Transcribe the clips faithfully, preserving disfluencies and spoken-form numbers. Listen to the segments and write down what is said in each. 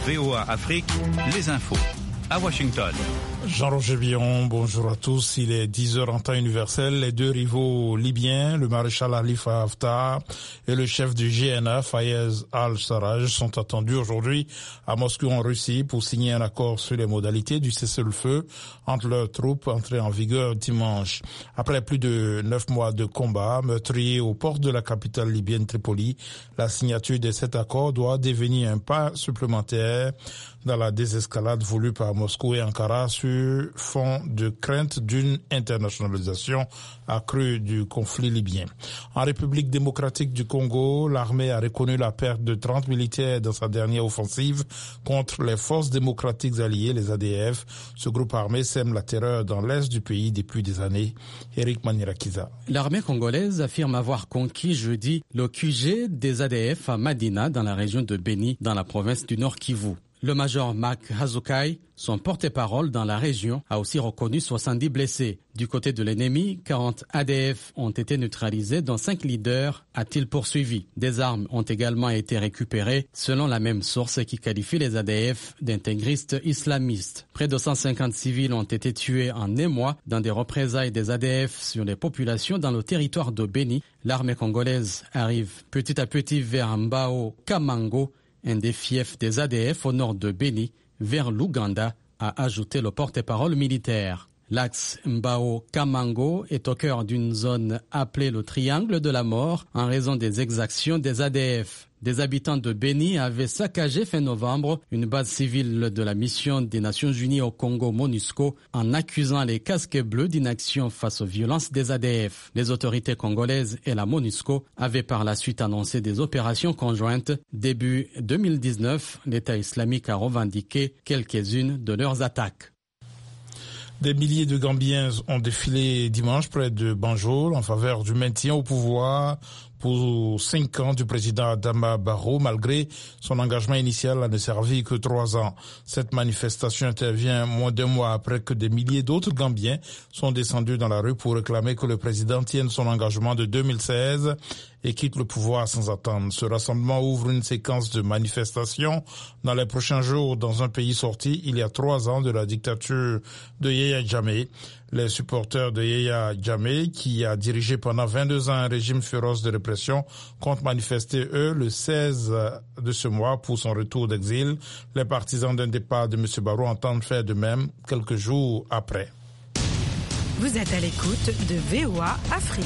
V O A Afrique, les infos. À Washington. Jean-Roger Biron, bonjour à tous. Il est dix heures en temps universel. Les deux rivaux libyens, le maréchal Khalifa Haftar et le chef du G N A, Fayez al-Sarraj, sont attendus aujourd'hui à Moscou en Russie pour signer un accord sur les modalités du cessez-le-feu entre leurs troupes entrées en vigueur dimanche. Après plus de neuf mois de combat meurtriers aux portes de la capitale libyenne Tripoli, la signature de cet accord doit devenir un pas supplémentaire dans la désescalade voulue par Moscou et Ankara sur fond de crainte d'une internationalisation accrue du conflit libyen. En République démocratique du Congo, l'armée a reconnu la perte de trente militaires dans sa dernière offensive contre les forces démocratiques alliées, les A D F. Ce groupe armé sème la terreur dans l'est du pays depuis des années. Eric Manirakiza. L'armée congolaise affirme avoir conquis jeudi le Q G des A D F à Madina dans la région de Beni, dans la province du Nord Kivu. Le major Mark Hazukai, son porte-parole dans la région, a aussi reconnu soixante-dix blessés. Du côté de l'ennemi, quarante A D F ont été neutralisés, dont cinq leaders, a-t-il poursuivi. Des armes ont également été récupérées, selon la même source qui qualifie les A D F d'intégristes islamistes. Près de cent cinquante civils ont été tués en un mois dans des représailles des A D F sur les populations dans le territoire de Beni. L'armée congolaise arrive petit à petit vers Mbao Kamango, un des fiefs des A D F au nord de Beni, vers l'Ouganda, a ajouté le porte-parole militaire. L'axe Mbao-Kamango est au cœur d'une zone appelée le Triangle de la Mort en raison des exactions des A D F. Des habitants de Beni avaient saccagé fin novembre une base civile de la mission des Nations Unies au Congo MONUSCO en accusant les casques bleus d'inaction face aux violences des A D F. Les autorités congolaises et la MONUSCO avaient par la suite annoncé des opérations conjointes. Début deux mille dix-neuf, l'État islamique a revendiqué quelques-unes de leurs attaques. Des milliers de Gambiens ont défilé dimanche près de Banjul en faveur du maintien au pouvoir pour cinq ans du président Adama Barrow, malgré son engagement initial à ne servir que trois ans. Cette manifestation intervient moins d'un mois après que des milliers d'autres Gambiens sont descendus dans la rue pour réclamer que le président tienne son engagement de deux mille seize et quitte le pouvoir sans attendre. Ce rassemblement ouvre une séquence de manifestations dans les prochains jours dans un pays sorti il y a trois ans de la dictature de Yahya Jammeh. Les supporters de Yahya Jammeh, qui a dirigé pendant vingt-deux ans un régime féroce de répression, comptent manifester, eux, le seize de ce mois pour son retour d'exil. Les partisans d'un départ de M. Barrow entendent faire de même quelques jours après. Vous êtes à l'écoute de V O A Afrique.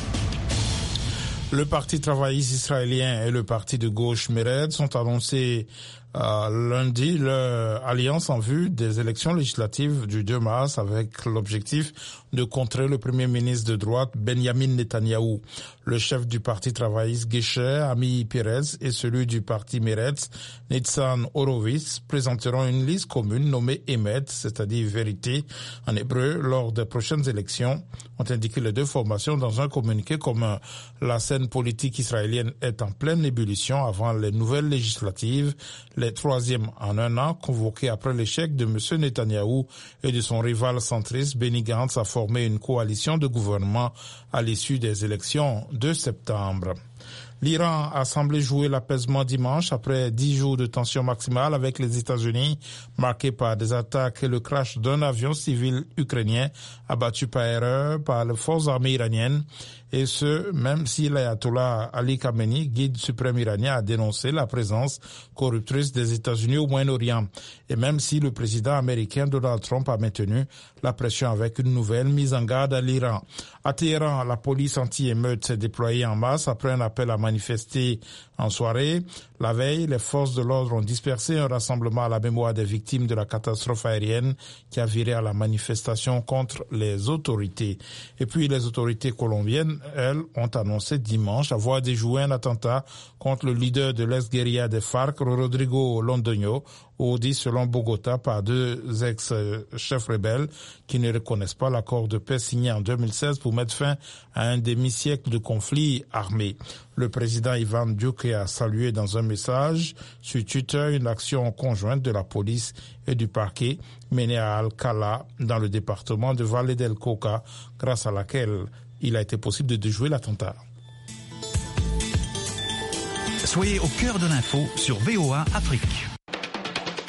Le Parti travailliste israélien et le parti de gauche Meretz sont annoncés euh, lundi leur alliance en vue des élections législatives du deux mars avec l'objectif de contrer le premier ministre de droite Benjamin Netanyahou. Le chef du Parti travailliste Gesher, Ami Perez, et celui du Parti Meretz, Nitzan Horowitz, présenteront une liste commune nommée Emet, c'est-à-dire vérité en hébreu, lors des prochaines élections, ont indiqué les deux formations dans un communiqué commun. La scène politique israélienne est en pleine ébullition avant les nouvelles législatives, les troisièmes en un an, convoquées après l'échec de M. Netanyahou et de son rival centriste Benny Gantz à former une coalition de gouvernement à l'issue des élections de septembre. L'Iran a semblé jouer l'apaisement dimanche après dix jours de tension maximale avec les États-Unis, marqués par des attaques et le crash d'un avion civil ukrainien abattu par erreur par les forces armées iraniennes. Et ce, même si l'ayatollah Ali Khamenei, guide suprême iranien, a dénoncé la présence corruptrice des États-Unis au Moyen-Orient. Et même si le président américain Donald Trump a maintenu la pression avec une nouvelle mise en garde à l'Iran. À Téhéran, la police anti-émeute s'est déployée en masse après un appel à manifester en soirée. La veille, les forces de l'ordre ont dispersé un rassemblement à la mémoire des victimes de la catastrophe aérienne qui a viré à la manifestation contre les autorités. Et puis les autorités colombiennes, elles, ont annoncé dimanche avoir déjoué un attentat contre le leader de l'ex-guérilla des FARC, Rodrigo Londoño, ourdi selon Bogota par deux ex-chefs rebelles qui ne reconnaissent pas l'accord de paix signé en deux mille seize pour mettre fin à un demi-siècle de conflit armé. Le président Ivan Duque a salué dans un message sur Twitter une action conjointe de la police et du parquet menée à Alcalá dans le département de Valle del Cauca, grâce à laquelle il a été possible de déjouer l'attentat. Soyez au cœur de l'info sur V O A Afrique.